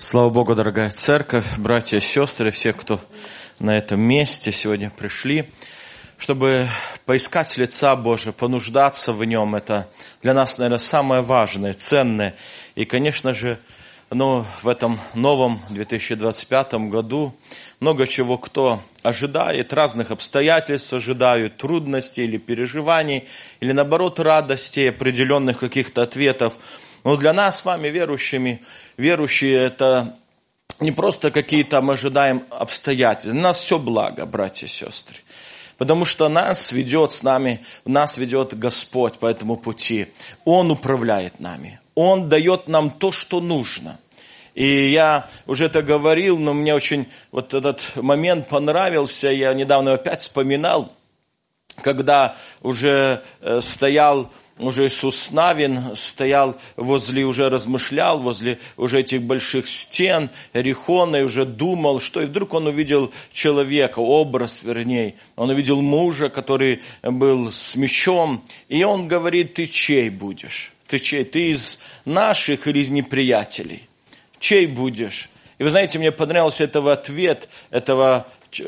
Слава Богу, дорогая церковь, братья и сестры, все, кто на этом месте сегодня пришли, чтобы поискать лица Божия, понуждаться в Нем. Это для нас, наверное, самое важное, ценное. И, конечно же, в этом новом 2025 году много чего кто ожидает, разных обстоятельств ожидают, трудностей или переживаний, или, наоборот, радостей, определенных каких-то ответов. Но для нас с вами, верующие, это не просто какие-то мы ожидаем обстоятельства. Для нас все благо, братья и сестры. Потому что нас ведет Господь по этому пути. Он управляет нами. Он дает нам то, что нужно. И я уже это говорил, но мне очень вот этот момент понравился. Я недавно опять вспоминал, когда уже стоял Иисус Навин, стоял размышлял возле уже этих больших стен Иерихона и уже думал, что и вдруг он увидел человека, образ вернее. Он увидел мужа, который был с мечом, и он говорит: ты чей будешь? Ты чей? Ты из наших или из неприятелей? Чей будешь? И вы знаете, мне понравился ответ этого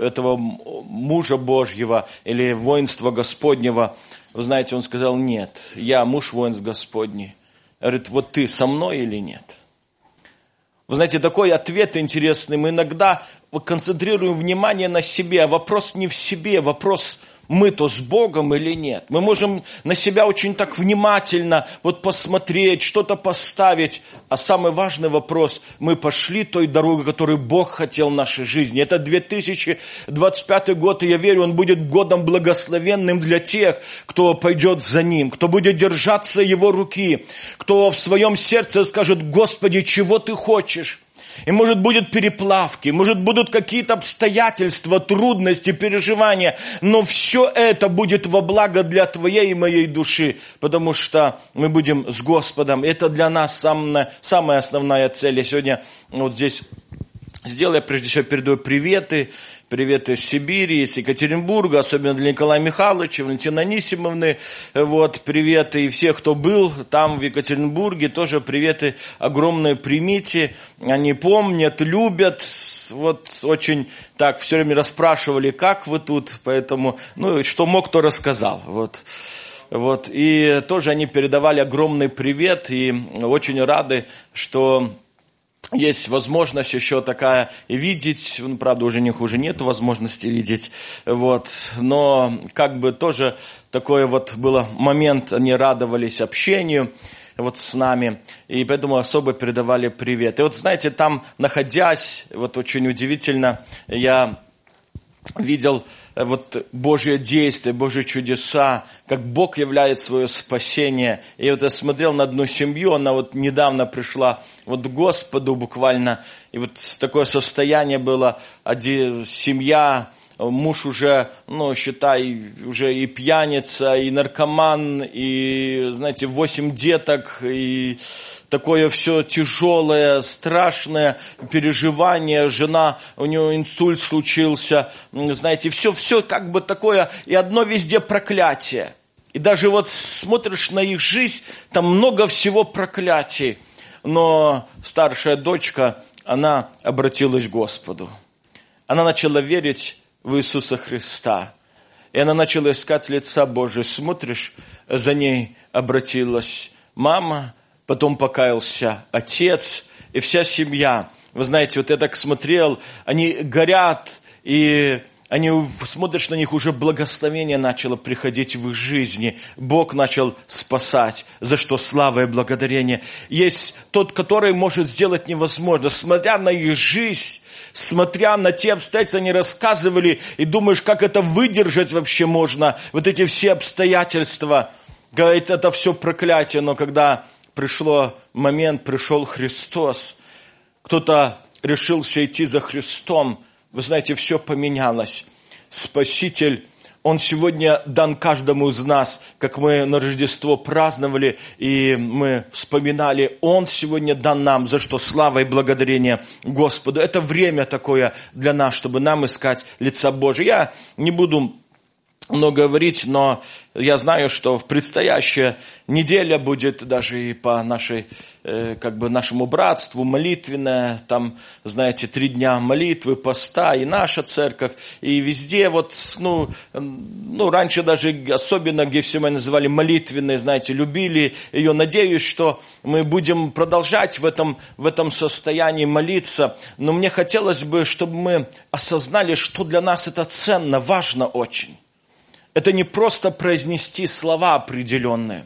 мужа Божьего или воинства Господнего. Вы знаете, он сказал: нет, я муж воинств Господний. Говорит: вот ты со мной или нет? Вы знаете, такой ответ интересный. Мы иногда концентрируем внимание на себе, а вопрос не в себе, вопрос: мы-то с Богом или нет? Мы можем на себя очень так внимательно посмотреть, что-то поставить. А самый важный вопрос: мы пошли той дорогой, которую Бог хотел в нашей жизни. Это 2025 год, и я верю, он будет годом благословенным для тех, кто пойдет за Ним, кто будет держаться Его руки, кто в своем сердце скажет: Господи, чего Ты хочешь? И может будут переплавки, может будут какие-то обстоятельства, трудности, переживания, но все это будет во благо для твоей и моей души, потому что мы будем с Господом. Это для нас самая основная цель. Я сегодня здесь сделаю, прежде всего передаю приветы из Сибири, из Екатеринбурга, особенно для Николая Михайловича, Валентины Анисимовны, приветы, и всех, кто был там в Екатеринбурге, тоже приветы огромные примите, они помнят, любят, очень так все время расспрашивали, как вы тут, поэтому, что мог, то рассказал, и тоже они передавали огромный привет, и очень рады, что есть возможность еще такая и видеть, правда, уже них уже нет возможности видеть, но тоже такой был момент, они радовались общению с нами, и поэтому особо передавали привет. И знаете, там находясь, очень удивительно, я видел Божье действие, Божьи чудеса, как Бог являет свое спасение. И я смотрел на одну семью, она недавно пришла к Господу буквально, и такое состояние было, семья, муж уже, считай, уже и пьяница, и наркоман, и, 8 деток, и такое все тяжелое, страшное переживание. Жена, у нее инсульт случился, все такое, и одно везде проклятие. И даже смотришь на их жизнь, там много всего проклятий. Но старшая дочка, она обратилась к Господу. Она начала верить в Иисуса Христа. И она начала искать лица Божия. Смотришь, за ней обратилась мама, потом покаялся отец и вся семья. Вы знаете, я так смотрел, они горят, и смотришь на них, уже благословение начало приходить в их жизни. Бог начал спасать, за что слава и благодарение. Есть тот, который может сделать невозможное. Смотря на их жизнь, смотря на те обстоятельства, они рассказывали, и думаешь, как это выдержать вообще можно, эти все обстоятельства. Говорит, это все проклятие, но когда пришел Христос, кто-то решился идти за Христом, вы знаете, все поменялось. Спаситель, Он сегодня дан каждому из нас, как мы на Рождество праздновали, и мы вспоминали, Он сегодня дан нам, за что слава и благодарение Господу. Это время такое для нас, чтобы нам искать лица Божия. Я не буду много говорить, но я знаю, что в предстоящая неделя будет даже и по нашей, нашему братству молитвенная, там, знаете, 3 дня молитвы, поста, и наша церковь, и везде раньше даже особенно, где все мы называли молитвенной, знаете, любили ее. Надеюсь, что мы будем продолжать в этом состоянии молиться, но мне хотелось бы, чтобы мы осознали, что для нас это ценно, важно очень. Это не просто произнести слова определенные.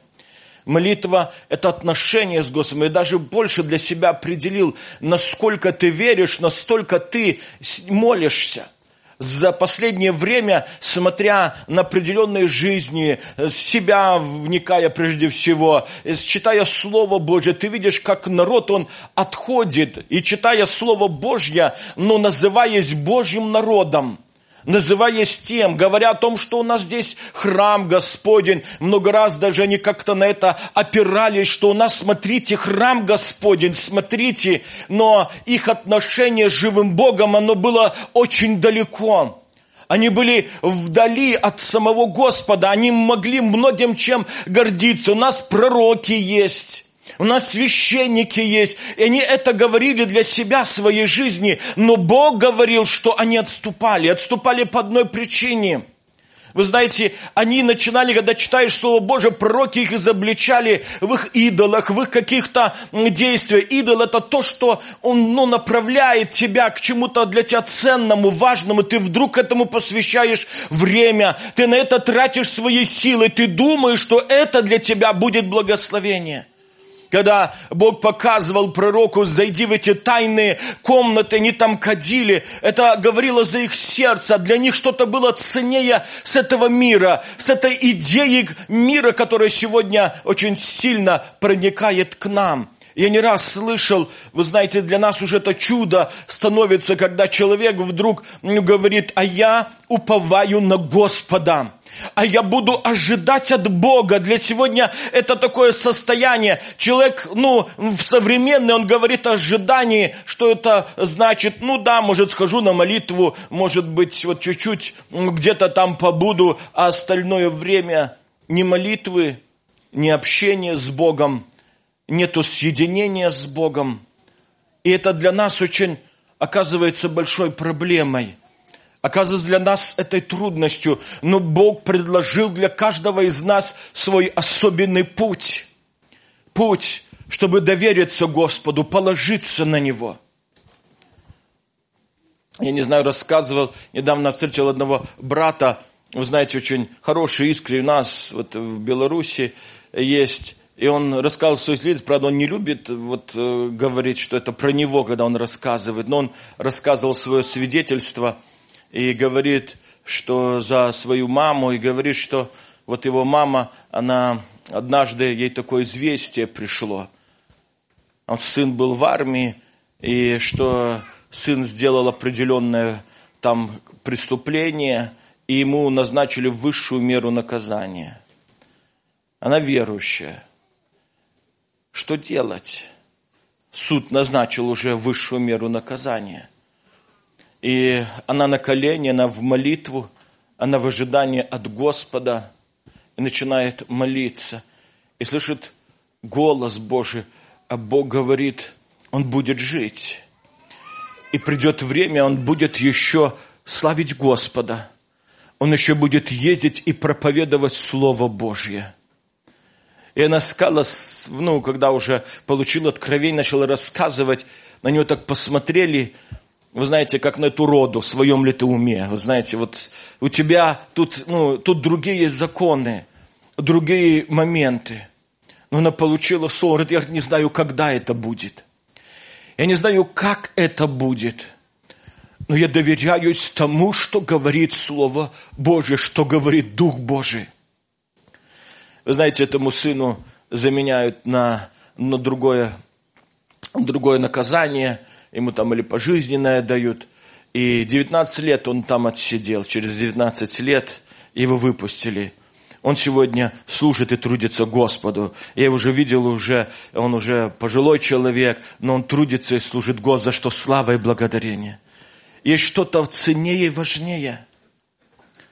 Молитва – это отношение с Господом. Я даже больше для себя определил, насколько ты веришь, настолько ты молишься. За последнее время, смотря на определенные жизни, себя вникая прежде всего, читая Слово Божье, ты видишь, как народ, он отходит. И читая Слово Божье, называясь Божьим народом, называясь тем, говоря о том, что у нас здесь храм Господень, много раз даже они как-то на это опирались, что у нас, смотрите, храм Господень, смотрите, но их отношение с живым Богом, оно было очень далеко. Они были вдали от самого Господа, они могли многим чем гордиться. У нас пророки есть. У нас священники есть, и они это говорили для себя, своей жизни, но Бог говорил, что они отступали по одной причине. Вы знаете, они начинали, когда читаешь Слово Божие, пророки их изобличали в их идолах, в их каких-то действиях. Идол – это то, что он направляет тебя к чему-то для тебя ценному, важному. Ты вдруг этому посвящаешь время, ты на это тратишь свои силы, ты думаешь, что это для тебя будет благословение. Когда Бог показывал пророку, зайди в эти тайные комнаты, они там кадили, это говорило за их сердце, для них что-то было ценнее с этого мира, с этой идеей мира, которая сегодня очень сильно проникает к нам. Я не раз слышал, вы знаете, для нас уже это чудо становится, когда человек вдруг говорит, а я уповаю на Господа. А я буду ожидать от Бога. Для сегодня это такое состояние. Человек, в современный, он говорит о ожидании, что это значит, может, схожу на молитву, может быть, чуть-чуть где-то там побуду, а остальное время ни молитвы, ни общения с Богом, нету соединения с Богом. И это для нас очень, оказывается, большой проблемой. Оказывается, для нас этой трудностью, но Бог предложил для каждого из нас свой особенный путь. Путь, чтобы довериться Господу, положиться на Него. Я не знаю, рассказывал, недавно встретил одного брата, вы знаете, очень хороший, искренний у нас в Беларуси есть. И он рассказывал свою личность, правда, он не любит говорить, что это про него, когда он рассказывает, но он рассказывал свое свидетельство и говорит, что за свою маму, и говорит, что его мама, она однажды, ей такое известие пришло. Сын был в армии, и что сын сделал определенное там преступление, и ему назначили высшую меру наказания. Она верующая. Что делать? Суд назначил уже высшую меру наказания. И она на колени, она в молитву, она в ожидании от Господа и начинает молиться. И слышит голос Божий, а Бог говорит, он будет жить. И придет время, он будет еще славить Господа. Он еще будет ездить и проповедовать Слово Божье. И она сказала, когда уже получила откровение, начала рассказывать, на нее так посмотрели, вы знаете, как на эту роду, в своем ли ты уме. Вы знаете, у тебя тут другие законы, другие моменты. Но она получила сон, говорит, я не знаю, когда это будет. Я не знаю, как это будет. Но я доверяюсь тому, что говорит Слово Божие, что говорит Дух Божий. Вы знаете, этому сыну заменяют на другое наказание, ему там или пожизненное дают. И 19 лет он там отсидел. Через 19 лет его выпустили. Он сегодня служит и трудится Господу. Я его уже видел, он уже пожилой человек, но он трудится и служит Господу, за что слава и благодарение. Есть что-то ценнее и важнее. Вы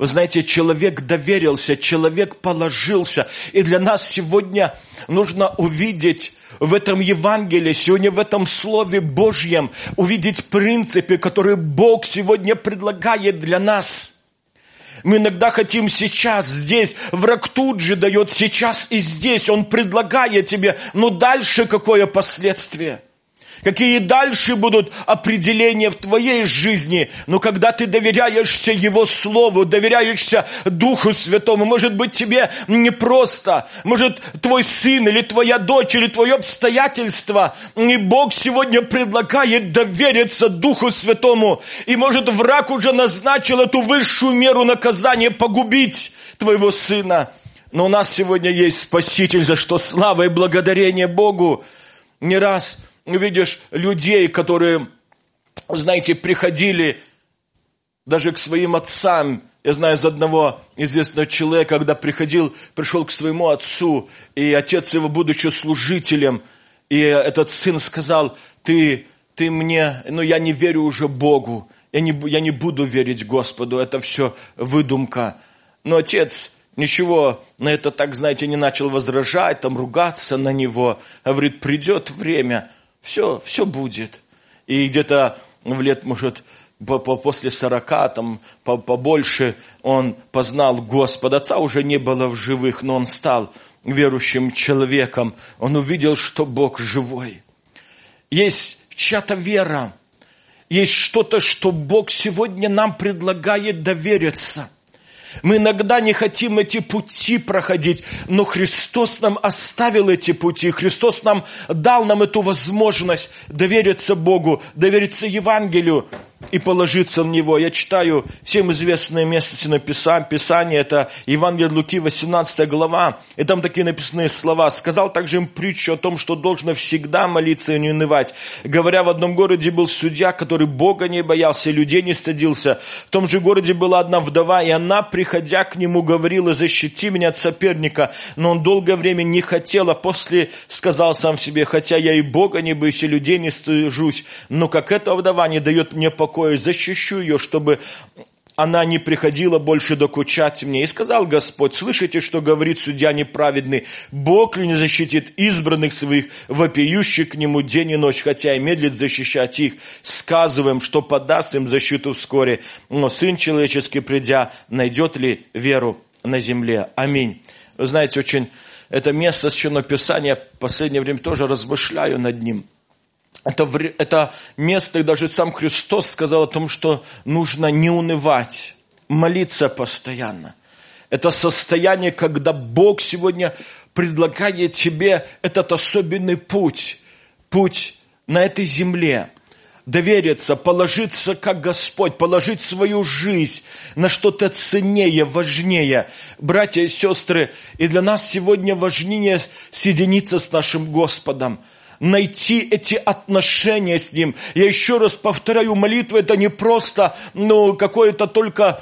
Вы знаете, человек доверился, человек положился. И для нас сегодня нужно увидеть в этом Евангелии, сегодня в этом Слове Божьем, увидеть принципы, которые Бог сегодня предлагает для нас. Мы иногда хотим сейчас, здесь. Враг тут же дает сейчас и здесь. Он предлагает тебе, но дальше какое последствие? Какие дальше будут определения в твоей жизни? Но когда ты доверяешься Его Слову, доверяешься Духу Святому, может быть, тебе непросто, может, твой сын или твоя дочь, или твое обстоятельство, и Бог сегодня предлагает довериться Духу Святому, и, может, враг уже назначил эту высшую меру наказания погубить твоего сына. Но у нас сегодня есть Спаситель, за что слава и благодарение Богу. Не раз видишь людей, которые, знаете, приходили даже к своим отцам. Я знаю из одного известного человека, когда пришел к своему отцу, и отец его, будучи служителем, и этот сын сказал: ты мне, я не верю уже Богу, я не буду верить Господу, это все выдумка. Но отец ничего на это, так знаете, не начал возражать, ругаться на него. Говорит: придет время, все будет. И где-то в лет, может, после 40, побольше, он познал Господа. Отца уже не было в живых, но он стал верующим человеком. Он увидел, что Бог живой. Есть чья-то вера, есть что-то, что Бог сегодня нам предлагает довериться. Мы иногда не хотим эти пути проходить, но Христос нам оставил эти пути. Христос дал нам эту возможность довериться Богу, довериться Евангелию и положиться в Него. Я читаю всем известное место Писания, это Евангелие от Луки, 18 глава, и там такие написанные слова. «Сказал также им притчу о том, что должно всегда молиться и не унывать. Говоря, в одном городе был судья, который Бога не боялся, людей не стыдился. В том же городе была одна вдова, и она, приходя к нему, говорила: защити меня от соперника. Но он долгое время не хотел, а после сказал сам себе: хотя я и Бога не боюсь, и людей не стыжусь, но как эта вдова не дает мне покоя, защищу ее, чтобы она не приходила больше докучать мне. И сказал Господь: слышите, что говорит судья неправедный? Бог ли не защитит избранных своих, вопиющих к нему день и ночь, хотя и медлит защищать их? Сказываем, что подаст им защиту вскоре. Но Сын Человеческий, придя, найдет ли веру на земле? Аминь». Вы знаете, очень это место Священного Писания, в последнее время тоже размышляю над ним. Это место, и даже сам Христос сказал о том, что нужно не унывать, молиться постоянно. Это состояние, когда Бог сегодня предлагает тебе этот особенный путь на этой земле. Довериться, положиться как Господь, положить свою жизнь на что-то ценнее, важнее. Братья и сестры, и для нас сегодня важнее соединиться с нашим Господом, найти эти отношения с Ним. Я еще раз повторяю, молитва — это не просто, какое-то только,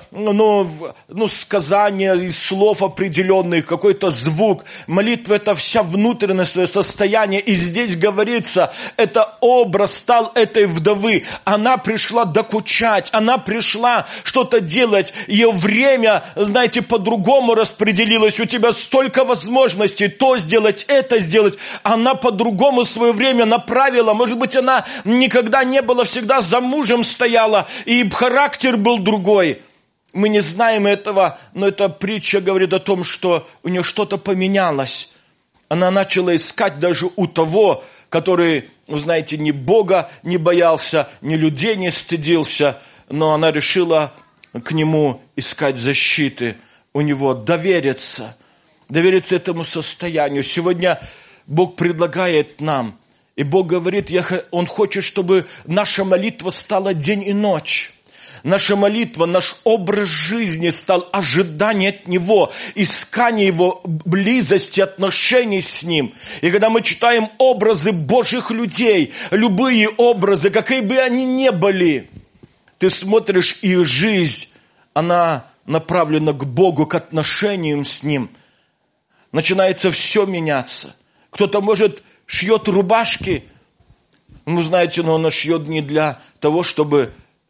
сказание из слов определенных, какой-то звук. Молитва — это вся внутреннее состояние. И здесь говорится, это образ стал этой вдовы. Она пришла докучать, она пришла что-то делать. Ее время, знаете, по-другому распределилось. У тебя столько возможностей то сделать, это сделать. Она по-другому свое время направила. Может быть, она никогда не была, всегда за мужем стояла, и характер был другой. Мы не знаем этого, но эта притча говорит о том, что у нее что-то поменялось. Она начала искать даже у того, который, вы знаете, ни Бога не боялся, ни людей не стыдился, но она решила к нему искать защиты, у него довериться этому состоянию. Сегодня Бог предлагает нам, и Бог говорит, Он хочет, чтобы наша молитва стала день и ночь. Наша молитва, наш образ жизни стал ожидание от Него, искание Его близости, отношений с Ним. И когда мы читаем образы Божьих людей, любые образы, какие бы они ни были, ты смотришь, их жизнь, она направлена к Богу, к отношениям с Ним. Начинается все меняться. Кто-то, может, шьет рубашки, знаете, но он шьет не для того, чтобы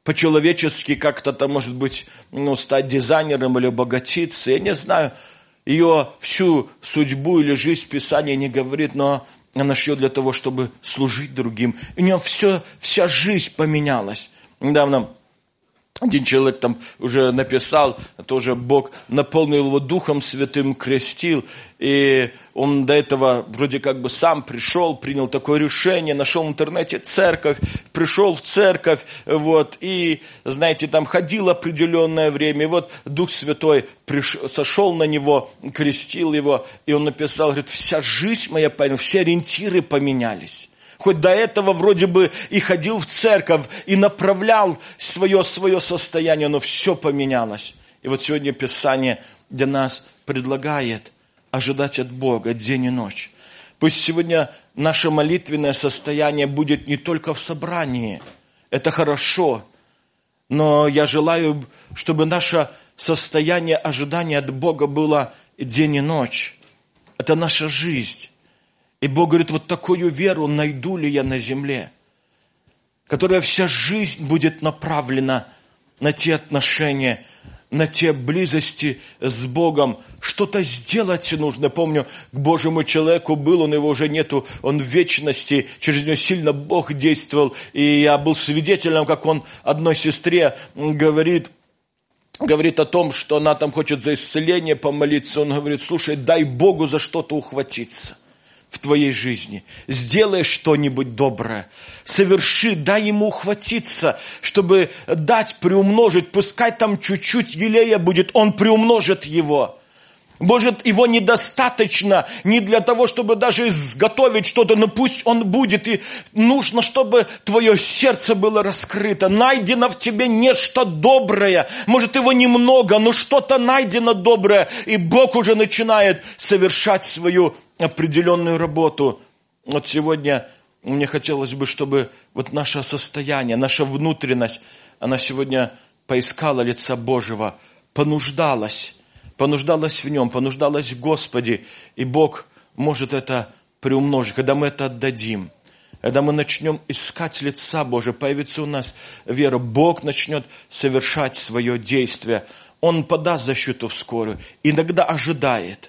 по-человечески как-то там, может быть, стать дизайнером или обогатиться. Я не знаю, ее всю судьбу или жизнь Писание не говорит, но она шьет для того, чтобы служить другим. У нее вся жизнь поменялась. Недавно один человек там уже написал, тоже Бог наполнил его Духом Святым, крестил, и он до этого вроде как бы сам пришел, принял такое решение, нашел в интернете церковь, пришел в церковь, вот, и, знаете, там ходил определенное время, и вот Дух Святой сошел на него, крестил его, и он написал, говорит, вся жизнь моя, все ориентиры поменялись. Хоть до этого вроде бы и ходил в церковь, и направлял свое состояние, но все поменялось. И вот сегодня Писание для нас предлагает ожидать от Бога день и ночь. Пусть сегодня наше молитвенное состояние будет не только в собрании. Это хорошо. Но я желаю, чтобы наше состояние ожидания от Бога было день и ночь. Это наша жизнь. И Бог говорит, вот такую веру найду ли я на земле, которая вся жизнь будет направлена на те отношения, на те близости с Богом. Что-то сделать нужно. Помню, к Божьему человеку был, он его уже нету, он в вечности, через него сильно Бог действовал. И я был свидетелем, как он одной сестре говорит о том, что она там хочет за исцеление помолиться. Он говорит, слушай, дай Богу за что-то ухватиться в твоей жизни. Сделай что-нибудь доброе. Соверши, дай ему ухватиться, чтобы дать, приумножить. Пускай там чуть-чуть елея будет, он приумножит его. Может, его недостаточно не для того, чтобы даже изготовить что-то, но пусть он будет. И нужно, чтобы твое сердце было раскрыто. Найдено в тебе нечто доброе. Может, его немного, но что-то найдено доброе. И Бог уже начинает совершать свою определенную работу. Вот сегодня мне хотелось бы, чтобы вот наше состояние, наша внутренность, она сегодня поискала лица Божьего, понуждалась в Нем, понуждалась в Господе, и Бог может это приумножить, когда мы это отдадим. Когда мы начнем искать лица Божия, появится у нас вера, Бог начнет совершать свое действие. Он подаст защиту вскорую, иногда ожидает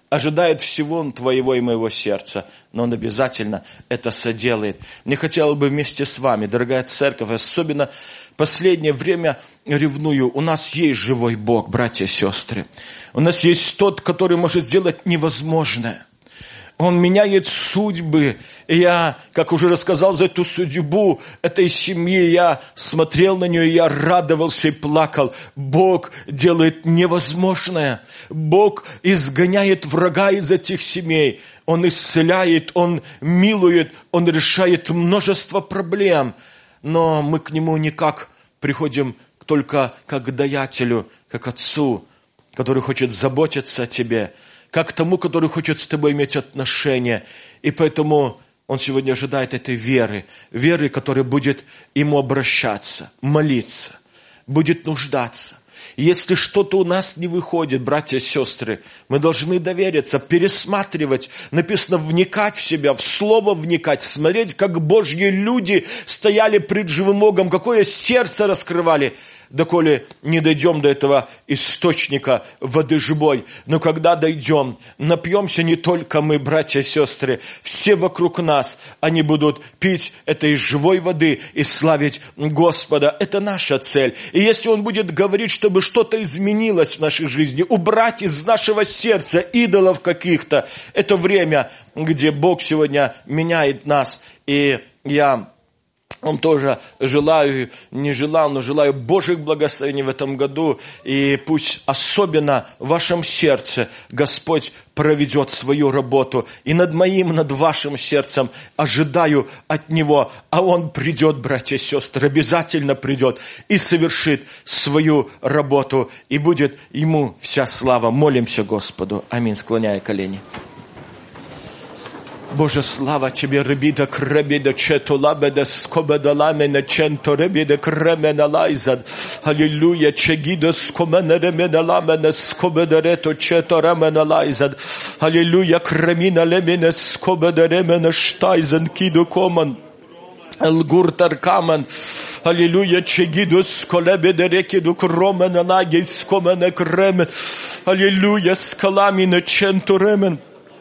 всего твоего и моего сердца, но Он обязательно это соделает. Мне хотелось бы вместе с вами, дорогая церковь, особенно в последнее время ревную, у нас есть живой Бог, братья и сестры. У нас есть Тот, который может сделать невозможное. Он меняет судьбы. И я, как уже рассказал за эту судьбу этой семьи, я смотрел на нее, и я радовался и плакал. Бог делает невозможное. Бог изгоняет врага из этих семей. Он исцеляет, Он милует, Он решает множество проблем. Но мы к Нему никак приходим только как к даятелю, как отцу, который хочет заботиться о тебе, как тому, который хочет с тобой иметь отношения. И поэтому он сегодня ожидает этой веры, которая будет ему обращаться, молиться, будет нуждаться. И если что-то у нас не выходит, братья и сестры, мы должны довериться, пересматривать, написано, вникать в себя, в Слово вникать, смотреть, как Божьи люди стояли пред живым Богом, какое сердце раскрывали, доколе не дойдем до этого источника воды живой. Но когда дойдем, напьемся не только мы, братья и сестры, все вокруг нас, они будут пить этой живой воды и славить Господа. Это наша цель. И если Он будет говорить, чтобы что-то изменилось в нашей жизни, убрать из нашего сердца идолов каких-то, это время, где Бог сегодня меняет нас. И я вам тоже желаю, не желал, но желаю Божьих благословений в этом году. И пусть особенно в вашем сердце Господь проведет свою работу. И над моим, над вашим сердцем ожидаю от Него. А Он придет, братья и сестры, обязательно придет и совершит свою работу. И будет Ему вся слава. Молимся Господу. Аминь. Склоняя колени. Боже, слава Тебе, ребида, кребида, четулабеда, скобеда, ламена, ченто, ребида, кремена, лайзад. Аллилуйя, чегида, скомена, ремена, ламена, скобеда, рето, чето, ремена, лайзад. Аллилуйя, кремина, лемена, скобеда, ремена, штайзен, киду, коман. Элгуртар камен, Аллилуйя, чегиду сколебеде рекиду кромен алаги скомене кремен. Аллилуйя, скаламина чентуремен.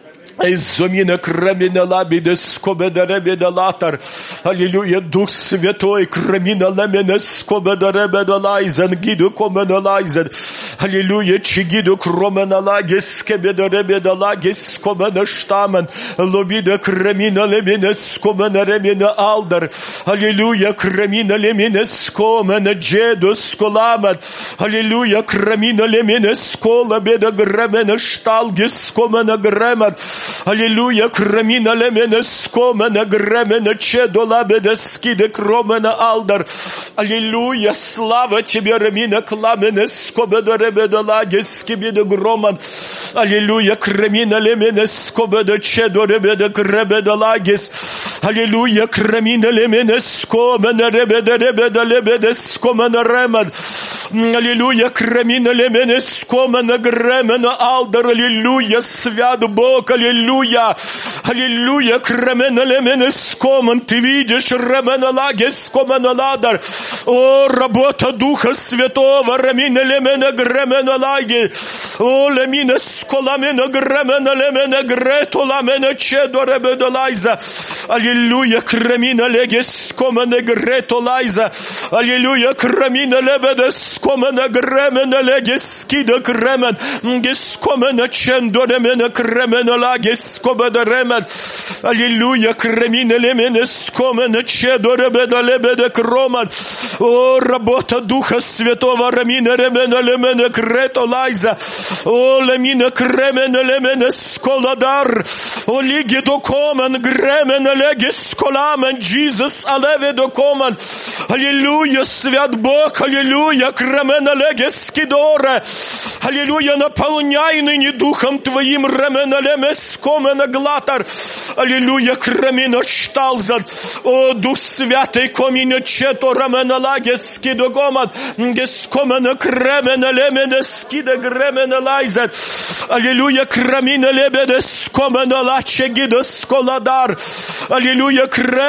Изомина кремина лабиде скобеда ребеда латар. Аллилуйя, Дух Святой, кремина лемена скобеда ребеда лайзен, гиду комена лайзен. Аллилуйя, чигиду кромена лаги скебеда ребеда лаги скомена штамен. Лобида кремина лемена скомена ремена алдар. Аллилуйя, кремина лемена скомена джеду сколамен. Аллилуйя, кремина лемена скола беда гремена шталги скомена гремен. Аллилуйя, кремина лемена скомена гремена чедола беда скиде кромена алдар. Аллилуйя, слава тебе, ремина кламена скобеда ребеда лаги скибеда громан. Аллилуйя, кремина лемена скобеда чедо ребеда гребеда лагис. Аллилуйя, кремина лемена скомена ребеда лебеда скомена реман. Аллилуйя, кремина лемена скомена гремена алдар. Аллилуйя, свят Бог, аллилуйя. Аллилуйя, кремена лемена скомен. Ты видишь, ремена лаги скомена ладар. О, работа Духа Святого, ремина лемена гремена лаги. О, лемина сколамена гремена лемена грето ламена чедо ребеда лайза. Аллилуйя, кремина леги скомена грето лайза. Аллилуйя, кремина лебеда скомена гремена леги скида кремен. Гескомена чендо ремена кремена лаги скобеда ремен. Аллилуйя, кремина лемена скомена чедо ребеда лебеда кроман. О, работа Духа Святого, ремина ремена лемена грето лайза. О, лемина кремена лемена сколадар. О, лиги докомен гремена леги сколамен. Jesus, алеве докомен. Аллилуйя, свят Бог, аллилуйя, кремена леги скидоре. Аллилуйя, наполняй ныне Духом Твоим, ремена леме скомена глатар. Аллилуйя, кремена шталзан. О, Дух Святый, комина чето ремена лаги скидогоман. Гескомена кремена лемена скида гремена лайзан. Аллилуйя, кремина лебеда скомена лаче гида сколадар. Аллилуйя,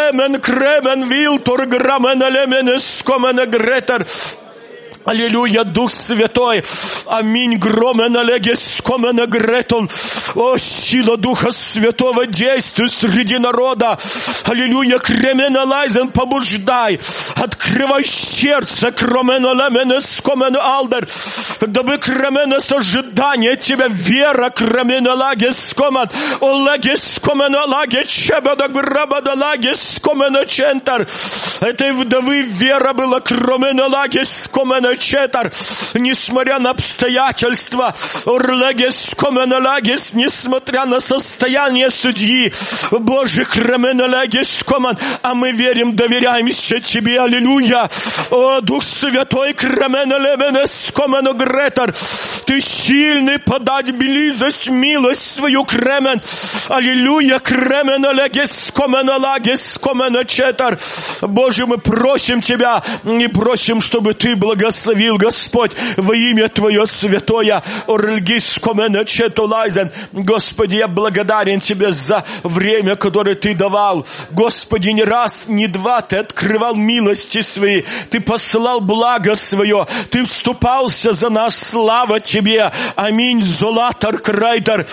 кремен вилтор грамена лемена скомена гретер. Аллилуйя, Дух Святой. Аминь. Громена леги скомена гретон. О, сила Духа Святого, действуй среди народа. Аллилуйя, кремена лайзен, побуждай. Открывай сердце, кремена лемена скомена алдар. Дабы кремена с ожидания тебя вера, кремена лаги скомен. О, лаги скомена лаги чебада грабада лаги скомена чентар. Этой вдовы вера была, кремена лаги скомена четар, несмотря на обстоятельства, несмотря на состояние судьи, Боже, а мы верим, доверяемся Тебе, аллилуйя. О, Дух Святой, Ты сильный подать близость, милость свою, кремен, аллилуйя, четар. Боже, мы просим Тебя и просим, чтобы Ты благословил, Господь, во имя Твое святое. Господи, я благодарен Тебе за время, которое Ты давал. Господи, не раз, не два Ты открывал милости Свои. Ты посылал благо Свое. Ты вступался за нас. Слава Тебе. Аминь. Золатар крайтер.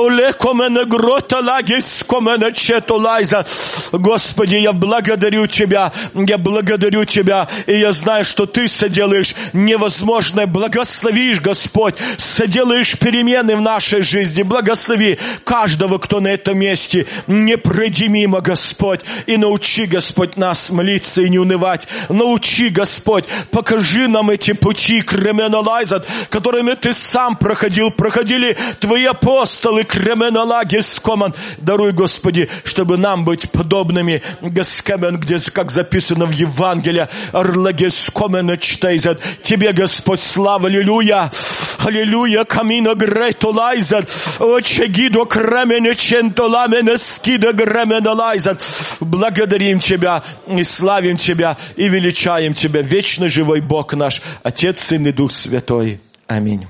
Господи, я благодарю Тебя. Я благодарю Тебя. И я знаю, что Ты соделаешь невозможное. Благословишь, Господь. Соделаешь перемены в нашей жизни. Благослови каждого, кто на этом месте. Не пройди мимо, Господь. И научи, Господь, нас молиться и не унывать. Научи, Господь. Покажи нам эти пути, кременалайзат, которыми Ты сам проходил. Проходили Твои апостолы, кременалагискоман. Даруй, Господи, чтобы нам быть подобными, Господь, где, как записано в Евангелии, арлагискомена чтейзат. Тебе, Господь, слава, аллилуйя. Аллилуйя, камина грейтолайзат. Очегидо кремене чентоламене скида гременалайзат. Благодарим Тебя и славим Тебя и величаем Тебя. Вечный живой Бог наш, Отец, Сын и Дух Святой. Аминь.